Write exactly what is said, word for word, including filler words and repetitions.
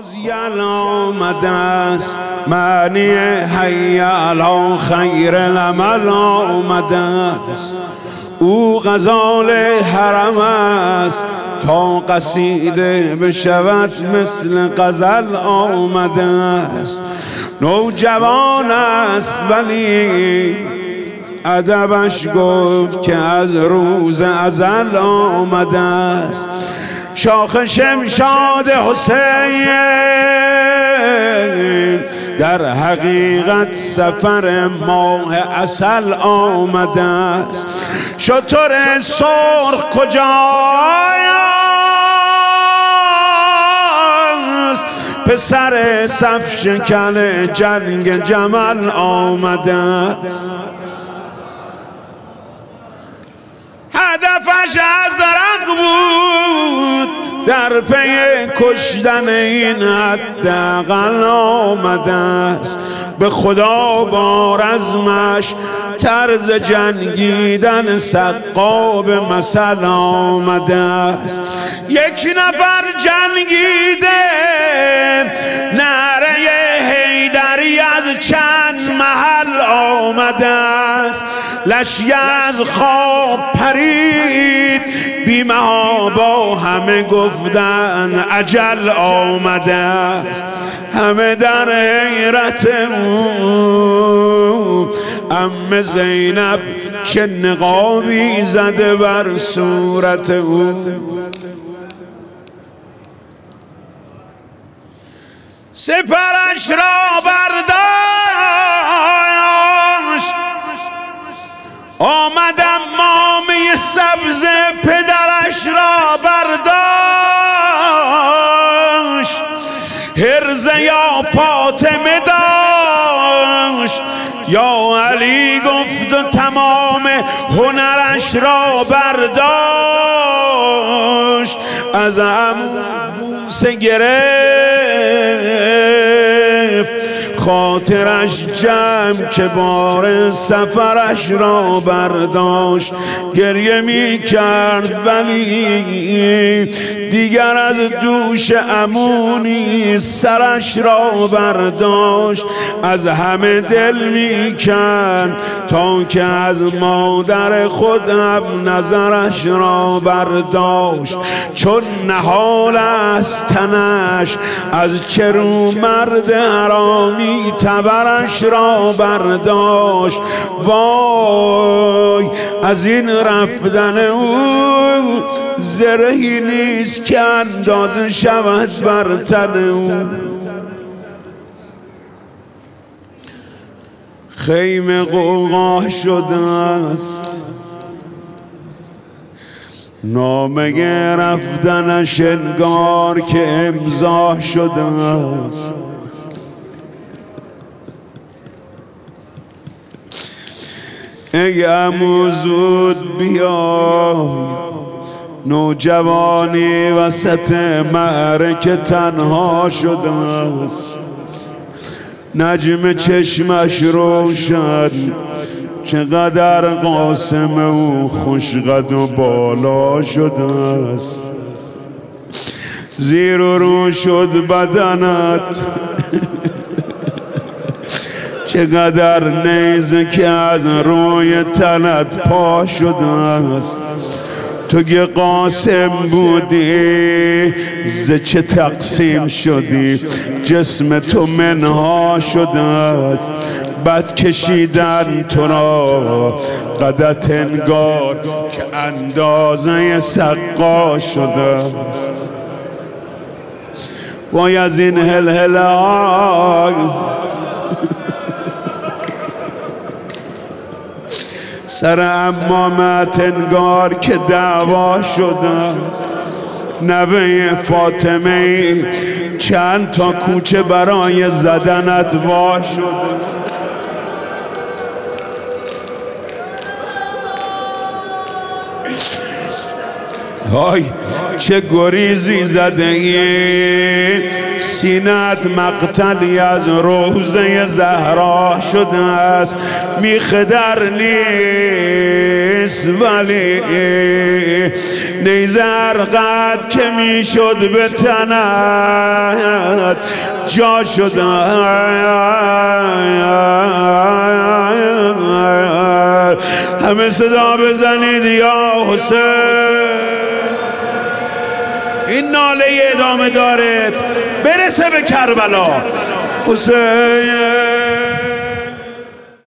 باز یل آمده است، معنی حی علی خیر العمل آمده است. او غزال حرم است، تا قصیده بشود مثل غزل آمده است. نوجوان است ولی ادبش گفت که از روز ازل آمده است. شاخ شمشاد حسین در حقیقت سفر ماه عسل آمده است. شتر سرخ کجاست؟ پسر صف شکن جنگ جمل آمده است. هدفش ازرق بود، در پی کشتن این حداقل آمده است. به خدا با رزمش طرز جنگیدن سقا به مثل آمده است. یک نفر جنگیده نعره حیدری از چند محل آمده است. لشی از خواب پرید، بیمه ها با همه گفتن اجل آمده است. همه در حیرت او، ام زینب چه نقابی زده بر صورت او. سپرش را برداشت، آمدم مامه سبز پدرش را برداشت. هرزه یا فاطمه داشت، یا علی گفت و تمام هنرش را برداشت. از عمو بوسه گرفت، خاطرش جمع که بار سفرش را برداشت. گریه می کرد ولی دیگر از دوش عمونی سرش را برداشت. از همه دل می کرد تا که از مادر خود هم نظرش را برداشت. چون نهال از تنش از چرو مرد حرامی تبرش را برداشت. وای از این رفتن او زرهی نیست که اندازه شود بر تن او. خیمه غوغا شده است، نامه رفتنش انگار که امضا شده است. ای عمو زود بیا، نوجوانی وسط معرکه تنها شده است. نجم چشمش روشن، چقدر قاسم او خوشقد و بالا شده است. زیر و رو شد بدنت، چقدر نیزه که از روی تنت پا شده است. تو که قاسم بودی ز چه تقسیم شدی؟ جسم تو منها شده است. بد کشیدن تو را قدت انگار که اندازه سقا شده. وای از این هلهلای سر عمامت انگار که دعوا شده. نوه فاطمه چند تا کوچه برای زدنت وا شده. های چه گریزی زده ای، سینت مقتلی از روزه زهرا شده است. میخدر نیست ولی نیزه ارقد که میشد به تنت جا شدن. همه صدا بزنید یا حسین. این ناله ادامه دارد برسه به کربلا. حسین